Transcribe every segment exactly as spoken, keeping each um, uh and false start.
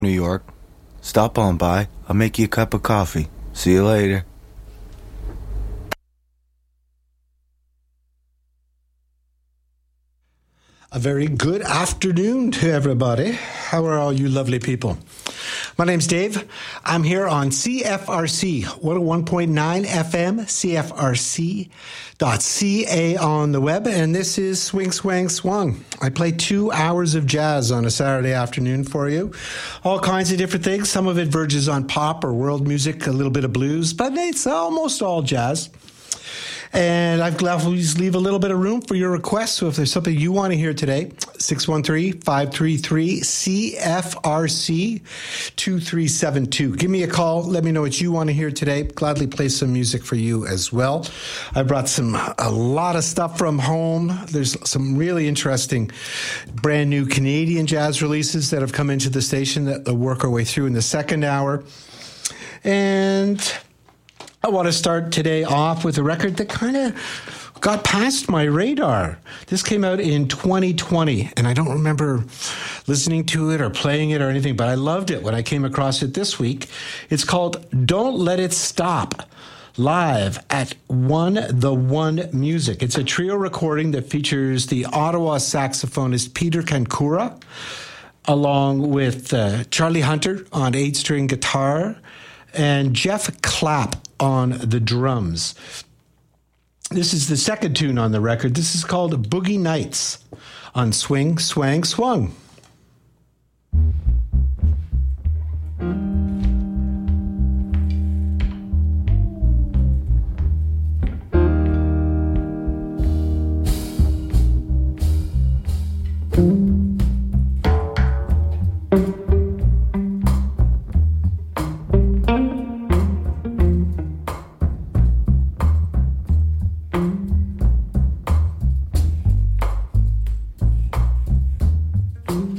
New York. Stop on by. I'll make you a cup of coffee. See you later. A very good afternoon to everybody. How are all you lovely people? My name's Dave. I'm here on C F R C one oh one point nine F M, C F R C dot C A on the web, and this is Swing Swang Swung. I play two hours of jazz on a Saturday afternoon for you. All kinds of different things. Some of it verges on pop or world music, a little bit of blues, but it's almost all jazz. And I've always leave a little bit of room for your requests. So if there's something you want to hear today, six one three, five three three, C F R C two three seven two. Give me a call. Let me know what you want to hear today. Gladly play some music for you as well. I brought some a lot of stuff from home. There's some really interesting brand new Canadian jazz releases that have come into the station that will work our way through in the second hour. And I want to start today off with a record that kind of got past my radar. This came out in twenty twenty, and I don't remember listening to it or playing it or anything, but I loved it when I came across it this week. It's called Don't Let It Stop, live at One The One Music. It's a trio recording that features the Ottawa saxophonist Peter Kankura, along with uh, Charlie Hunter on eight-string guitar, and Jeff Clapp on the drums. This is the second tune on the record. This is called Boogie Nights on Swing, Swang, Swung. Thank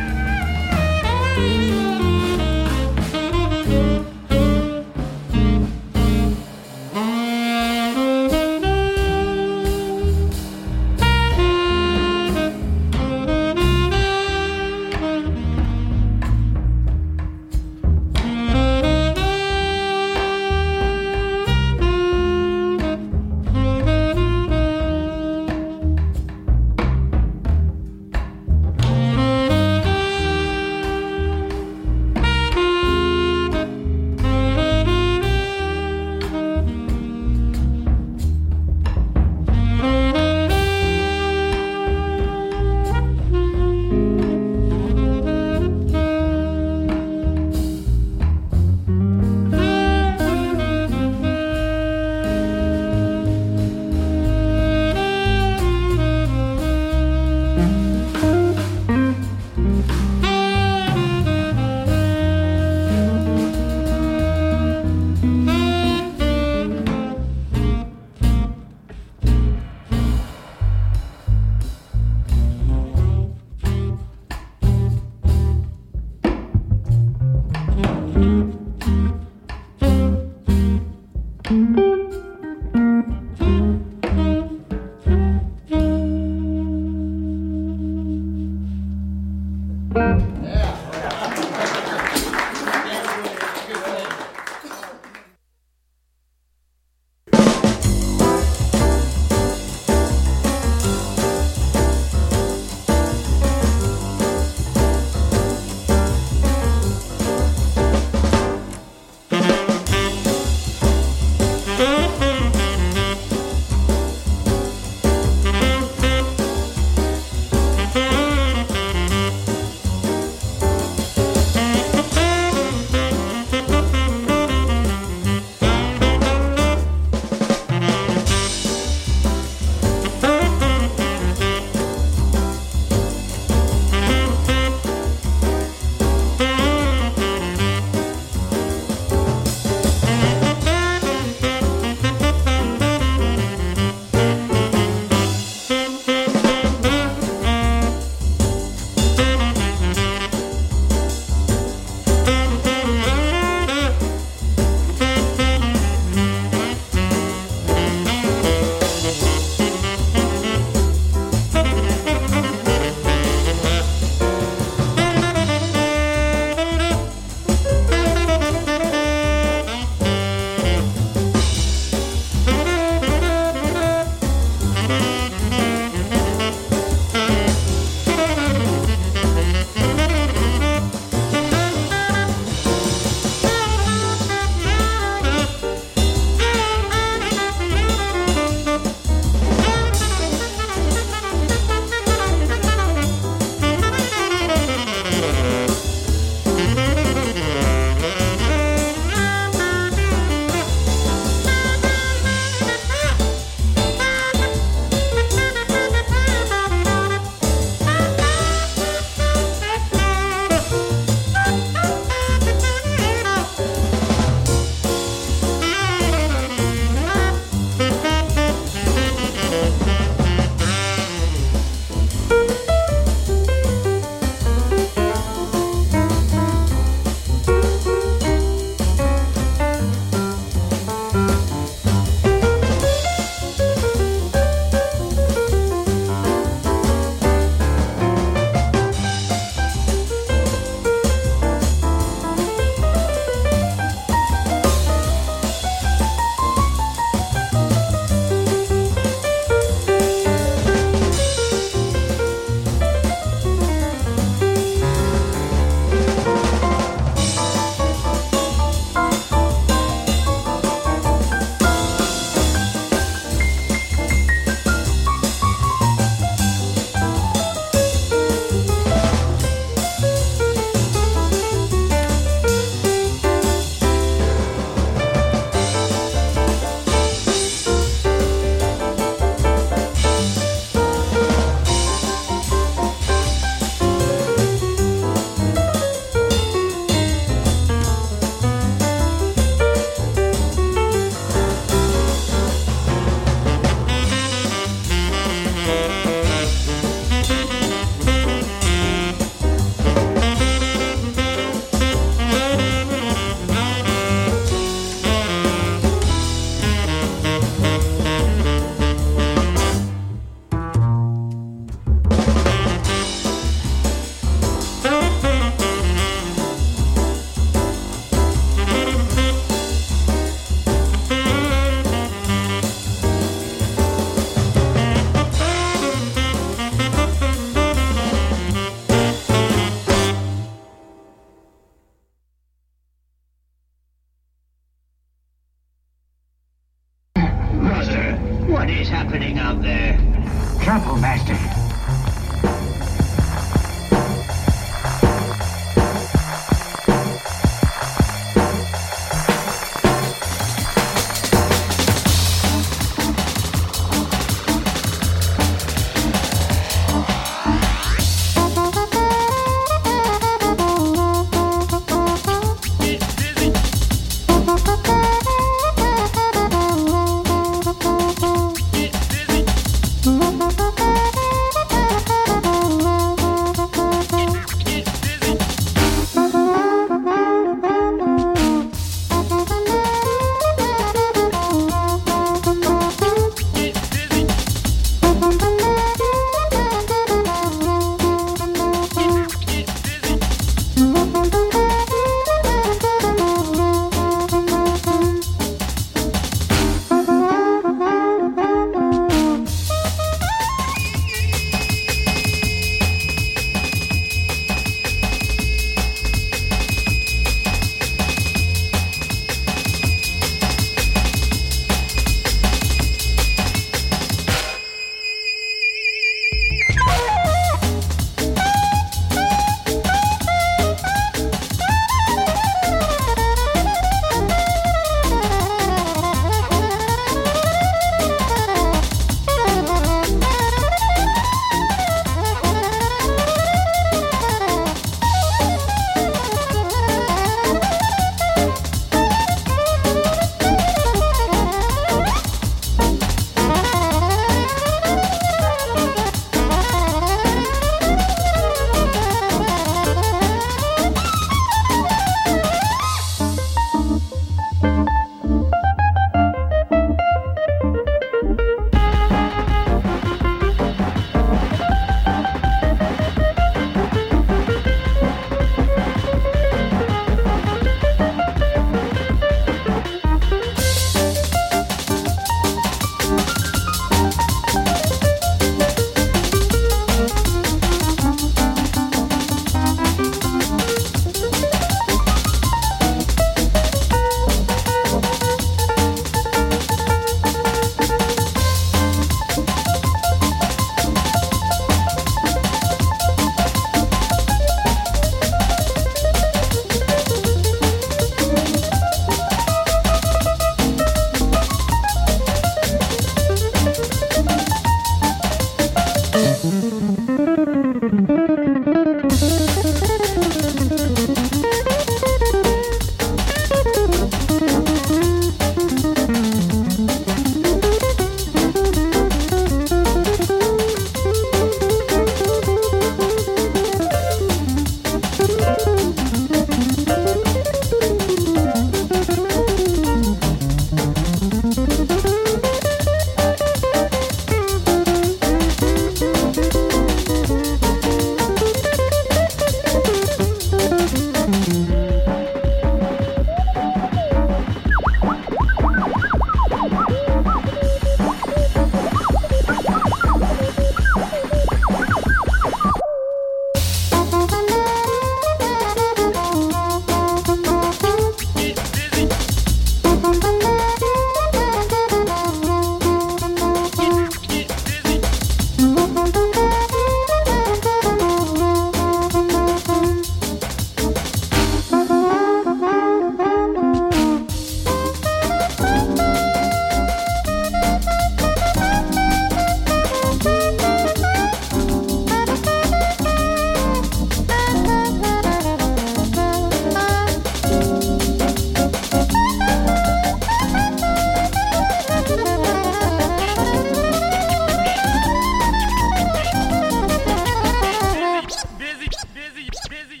busy, busy, busy.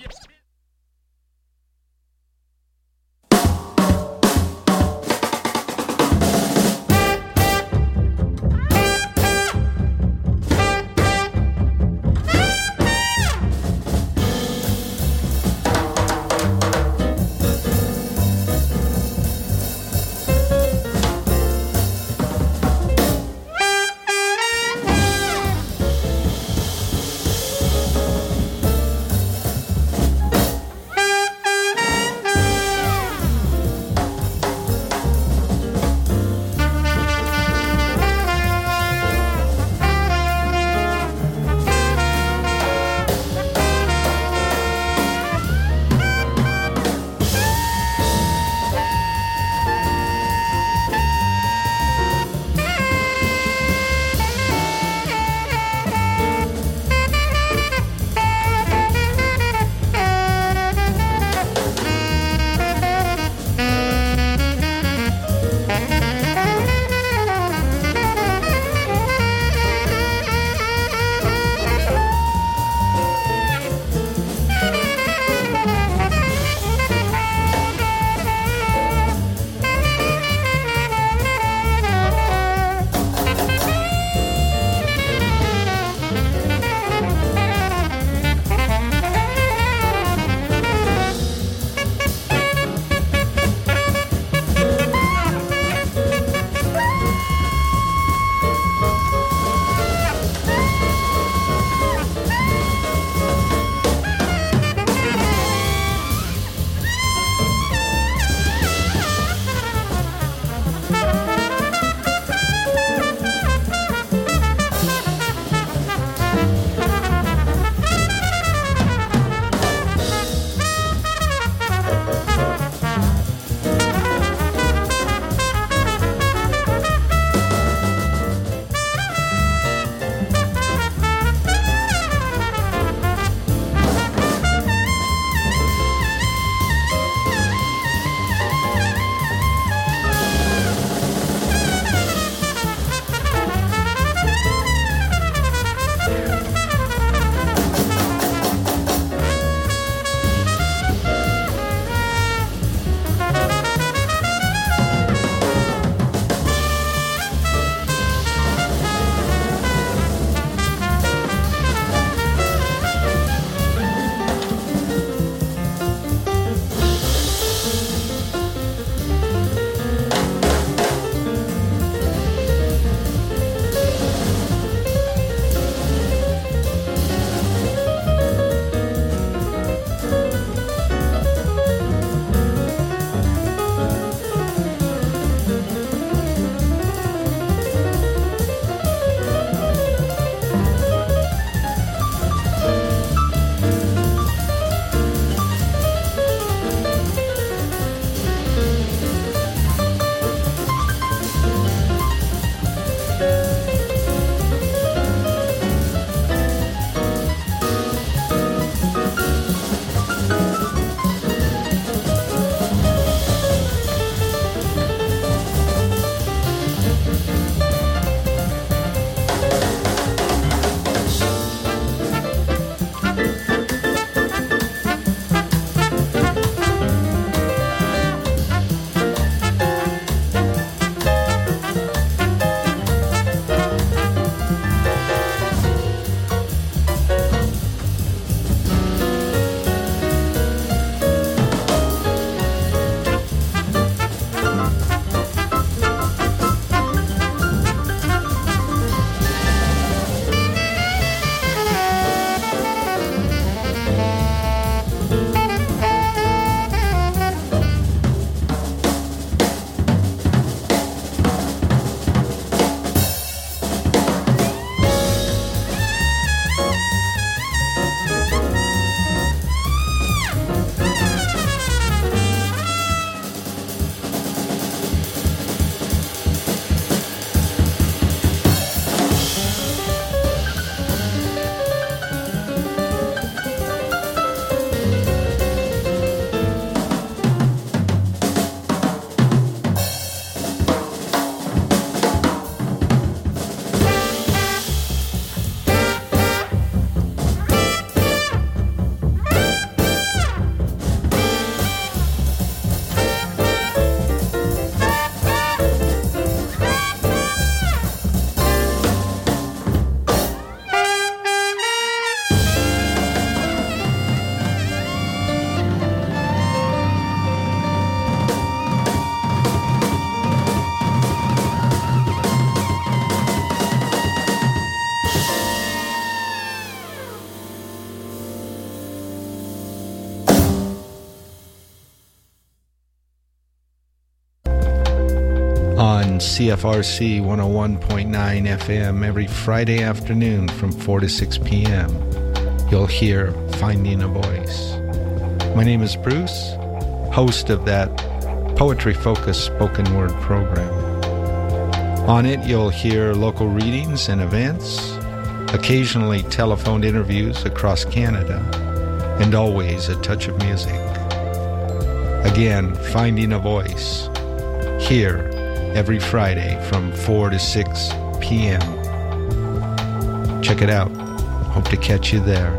on C F R C one oh one point nine F M every Friday afternoon from four to six p.m. You'll hear Finding a Voice. My name is Bruce, host of that poetry-focused spoken word program. On it, you'll hear local readings and events, occasionally telephoned interviews across Canada, and always a touch of music. Again, Finding a Voice, here every Friday from four to six p.m. Check it out. Hope to catch you there.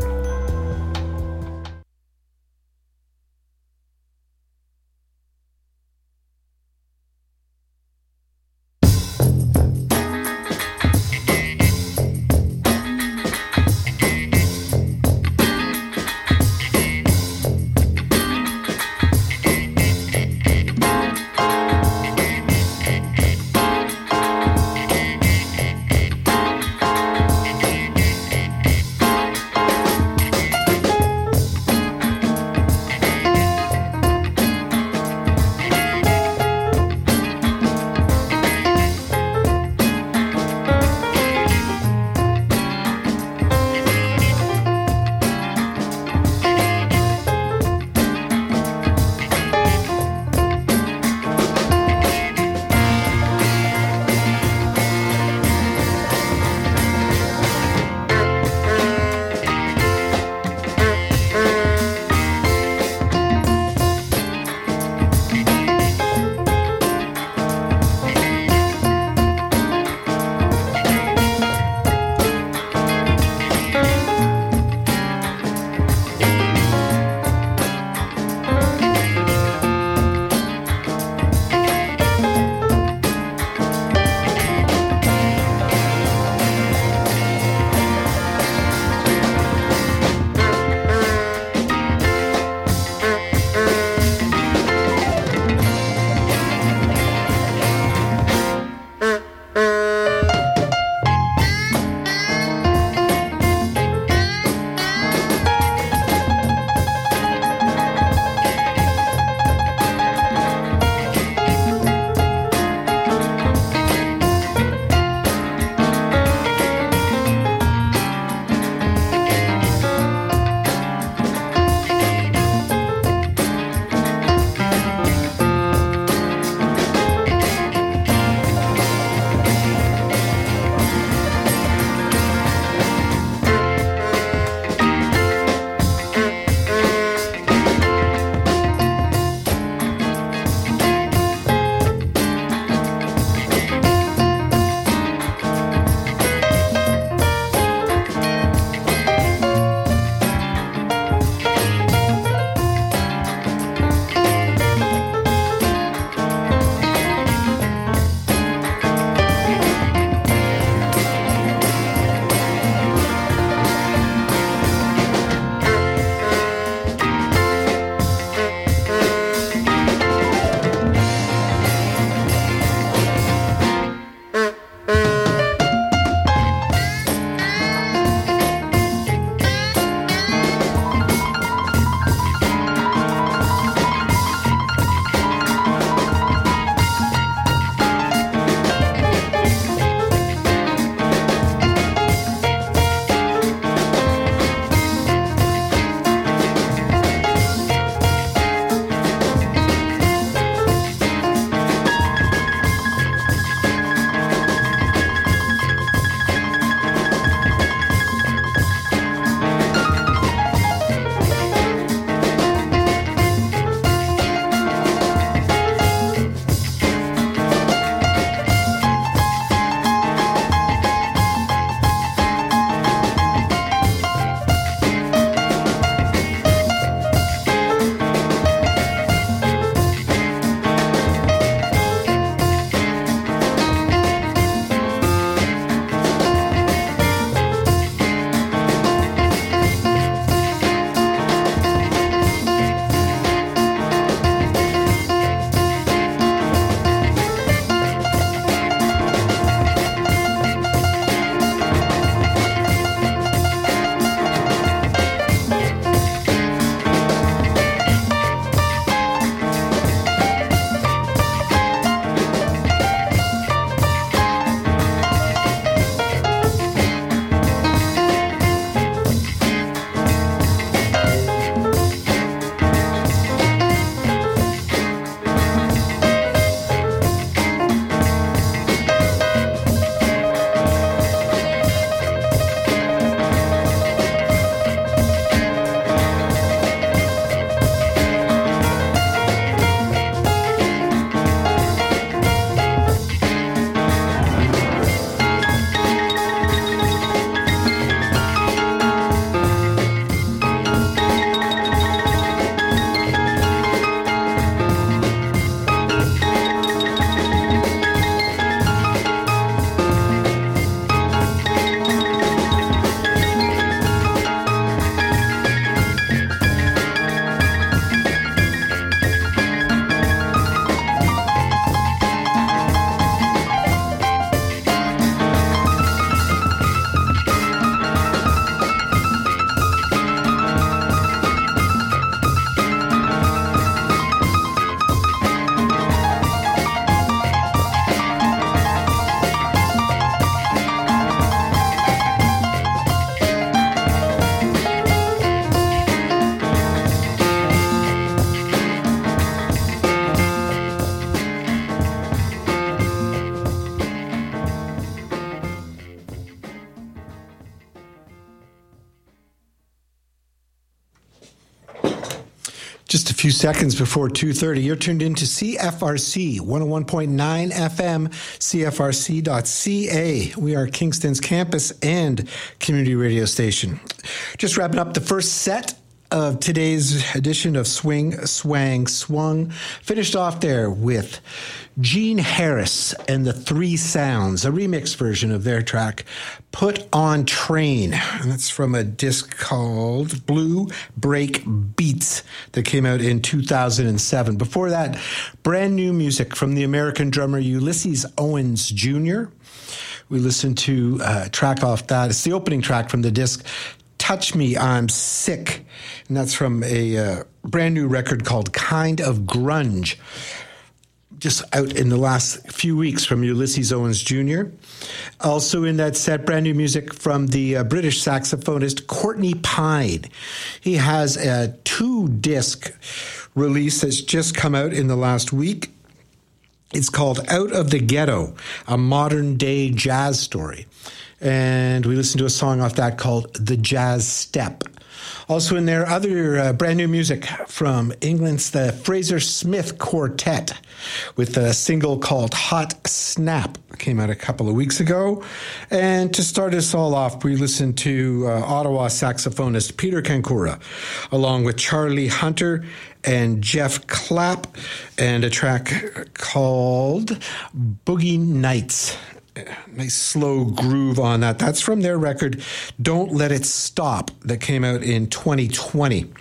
Just a few seconds before two thirty, you're tuned in to C F R C one oh one point nine F M, C F R C dot C A. We are Kingston's campus and community radio station. Just wrapping up the first set of today's edition of Swing, Swang, Swung. Finished off there with Gene Harris and the Three Sounds, a remix version of their track, Put on Train. And that's from a disc called Blue Break Beats that came out in two thousand seven. Before that, brand new music from the American drummer Ulysses Owens Junior We listened to a track off that. It's the opening track from the disc Touch Me, I'm Sick. And that's from a uh, brand new record called Kind of Grunge, just out in the last few weeks from Ulysses Owens Junior Also in that set, brand new music from the uh, British saxophonist Courtney Pine. He has a two-disc release that's just come out in the last week. It's called Out of the Ghetto, a modern-day jazz story. And we listened to a song off that called The Jazz Step. Also in there, other uh, brand new music from England's the Fraser Smith Quartet with a single called Hot Snap. Came out a couple of weeks ago. And to start us all off, we listened to uh, Ottawa saxophonist Peter Kankura, along with Charlie Hunter and Jeff Clapp, and a track called Boogie Nights. Nice slow groove on that. That's from their record Don't Let It Stop that came out in twenty twenty.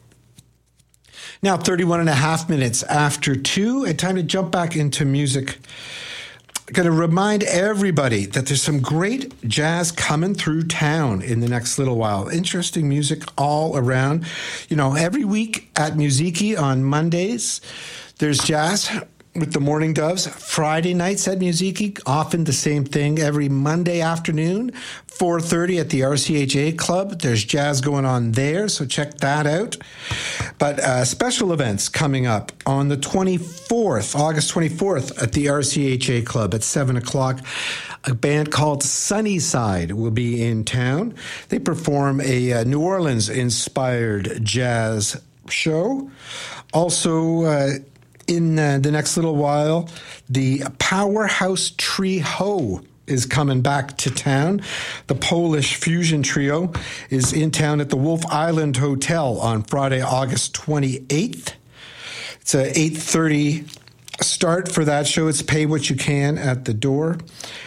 Now, thirty-one and a half minutes after two, and time to jump back into music. I'm going to remind everybody that there's some great jazz coming through town in the next little while. Interesting music all around. You know, every week at Musiki on Mondays, there's jazz with the Morning Doves. Friday nights at Musiki, often the same thing. Every Monday afternoon, four thirty at the R C H A Club. There's jazz going on there, so check that out. But uh, special events coming up on the twenty-fourth, August twenty-fourth at the R C H A Club at seven o'clock. A band called Sunnyside will be in town. They perform a uh, New Orleans-inspired jazz show. Also, uh, in uh, the next little while, the Powerhouse Trio is coming back to town. The Polish fusion trio is in town at the Wolf Island Hotel on Friday, August twenty-eighth. It's a eight thirty start for that show. It's pay what you can at the door.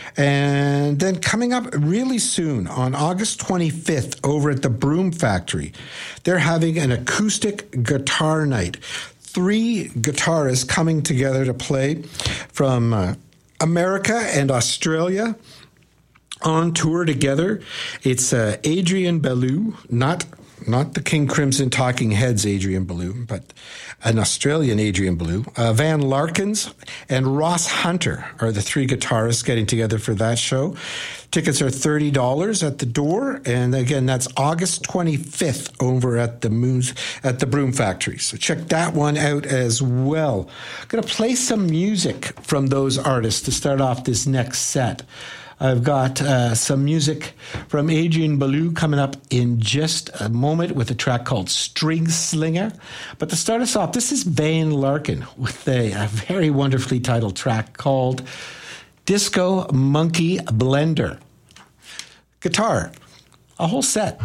And then coming up really soon on August twenty-fifth over at the Broom Factory, they're having an acoustic guitar night. Three guitarists coming together to play from uh, America and Australia on tour together. It's uh, Adrian Belew, not not the King Crimson Talking Heads Adrian Belew, but an Australian Adrian Belew. Uh, Van Larkins and Ross Hunter are the three guitarists getting together for that show. Tickets are thirty dollars at the door, and again, that's August twenty-fifth over at the Moons at the Broom Factory. So check that one out as well. I'm going to play some music from those artists to start off this next set. I've got uh, some music from Adrian Belew coming up in just a moment with a track called String Slinger. But to start us off, this is Van Larkin with a, a very wonderfully titled track called Disco Monkey Blender. Guitar, a whole set.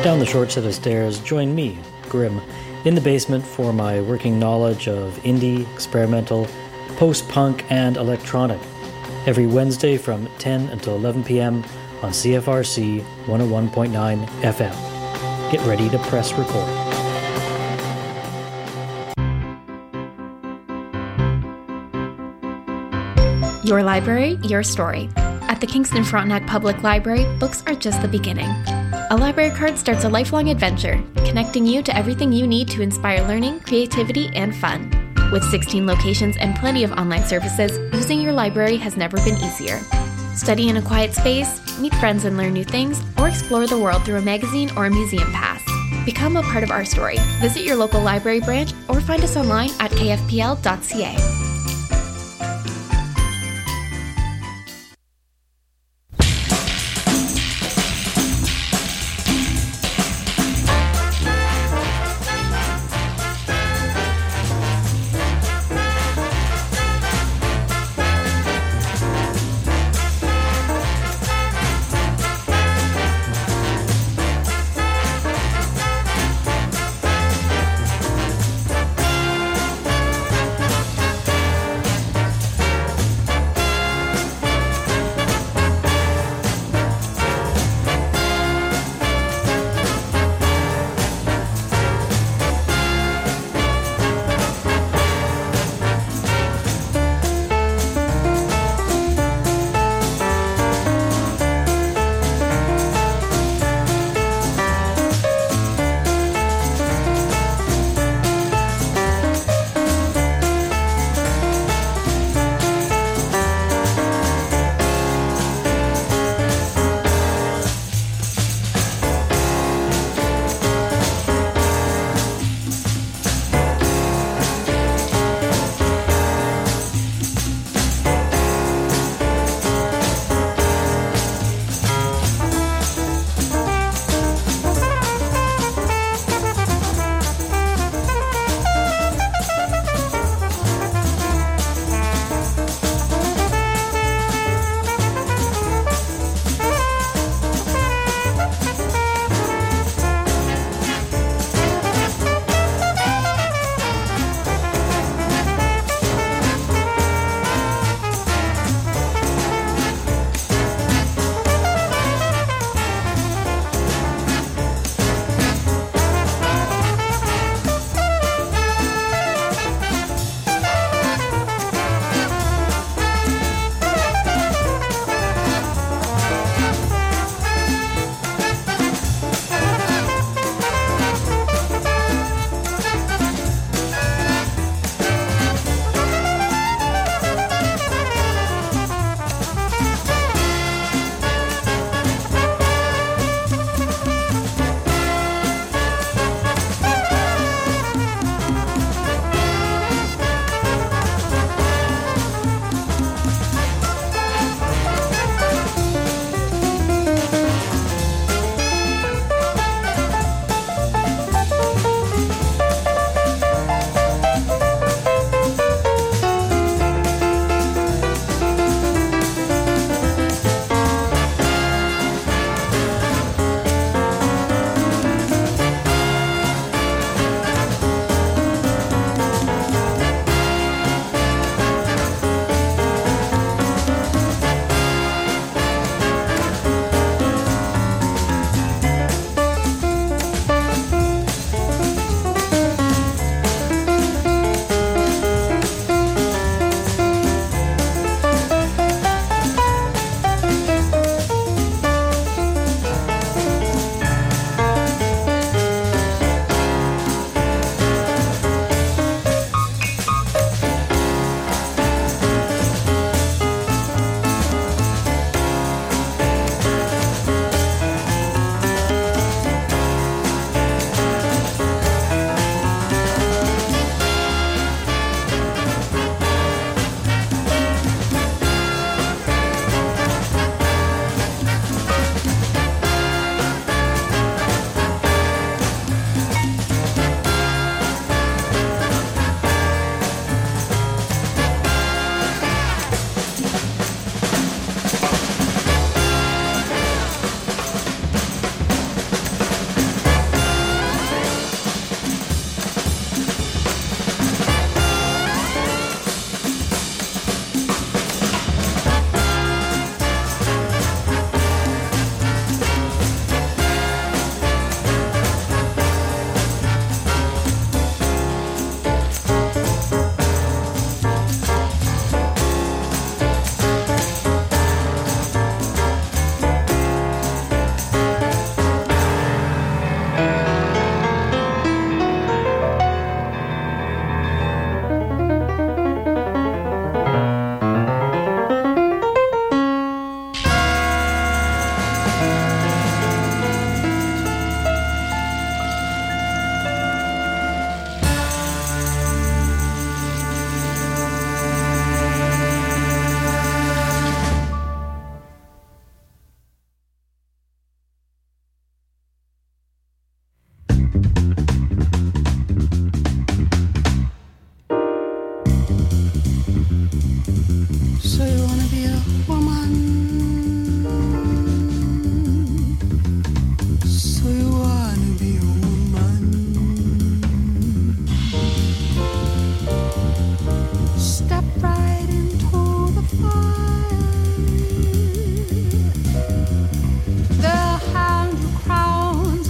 Down the short set of stairs, join me, Grim, in the basement for my working knowledge of indie, experimental, post-punk, and electronic. Every Wednesday from ten until eleven p.m. on C F R C one oh one point nine F M. Get ready to press record. Your library, your story. At the Kingston Frontenac Public Library, books are just the beginning. A library card starts a lifelong adventure, connecting you to everything you need to inspire learning, creativity, and fun. With sixteen locations and plenty of online services, using your library has never been easier. Study in a quiet space, meet friends and learn new things, or explore the world through a magazine or a museum pass. Become a part of our story. Visit your local library branch or find us online at k f p l dot c a.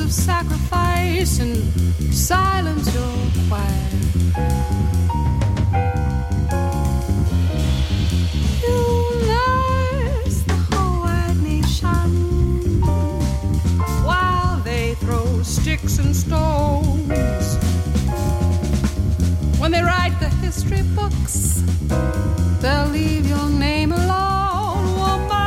of sacrifice and silence your choir. You nurse the whole wide nation while they throw sticks and stones. When they write the history books, they'll leave your name alone, woman.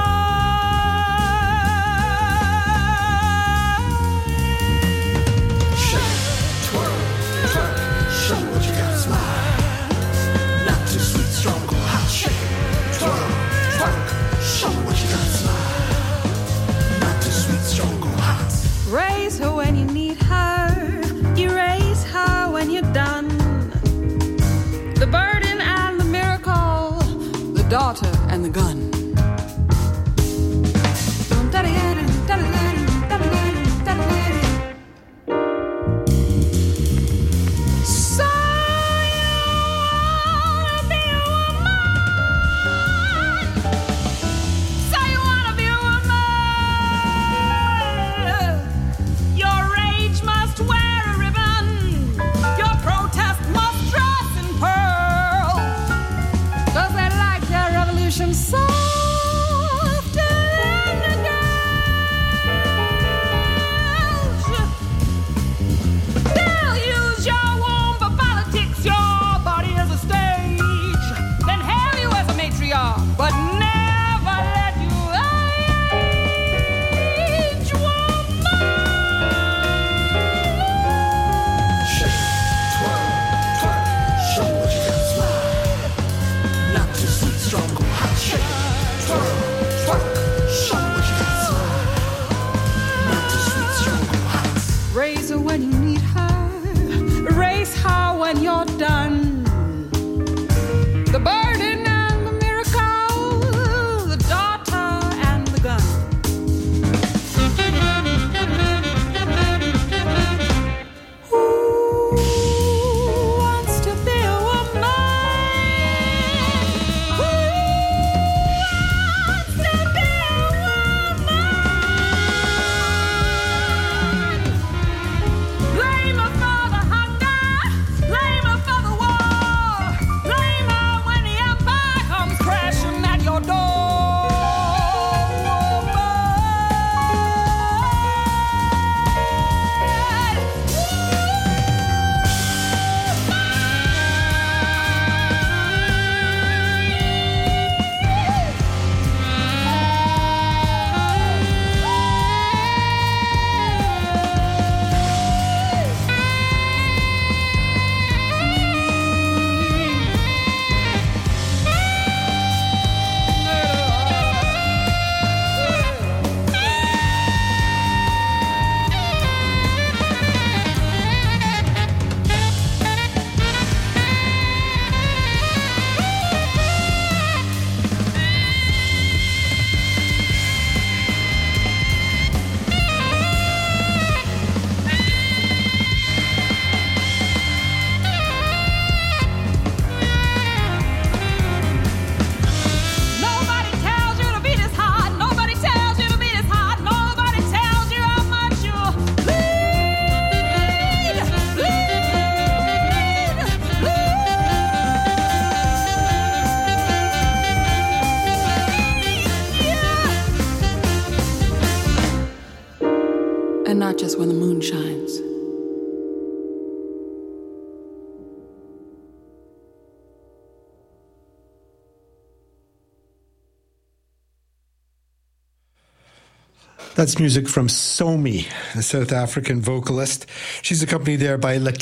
Shake, twirl, twerk, show what you got, smile. Not too sweet, strong or hot. Shake, twirl, twerk, show what you got, smile. Not too sweet, strong or hot. Raise her when you need her. You raise her when you're done. The burden and the miracle, the daughter and the gun. So you wanna be a woman? So you wanna be a woman? Your rage must wear a ribbon. Your protest must dress in pearl. 'Cause they like their revolution softer than the girls. They'll use your womb for politics, your body as a stage. Then hail you as a matriarch, but never let you age, woman. Shake, twirl, twerk, show what you got, smile. Not too sweet, strong or hot. Shake, twirl, twerk, show what you got, smile. Not too sweet, strong or hot. Raise her when you need her. Raise her when you're done. The burden and the miracle, the daughter and the gun. Who wants to be a woman? Who wants to be a woman? Blame her for the hunger, blame her for the war, blame her when the empire comes crashing at your door. Nobody tells you to be this hard. Nobody tells you to be this hard. Nobody tells you how much you bleed, bleed, bleed. And not just when the moon shines. That's music from Somi, a South African vocalist. She's accompanied there by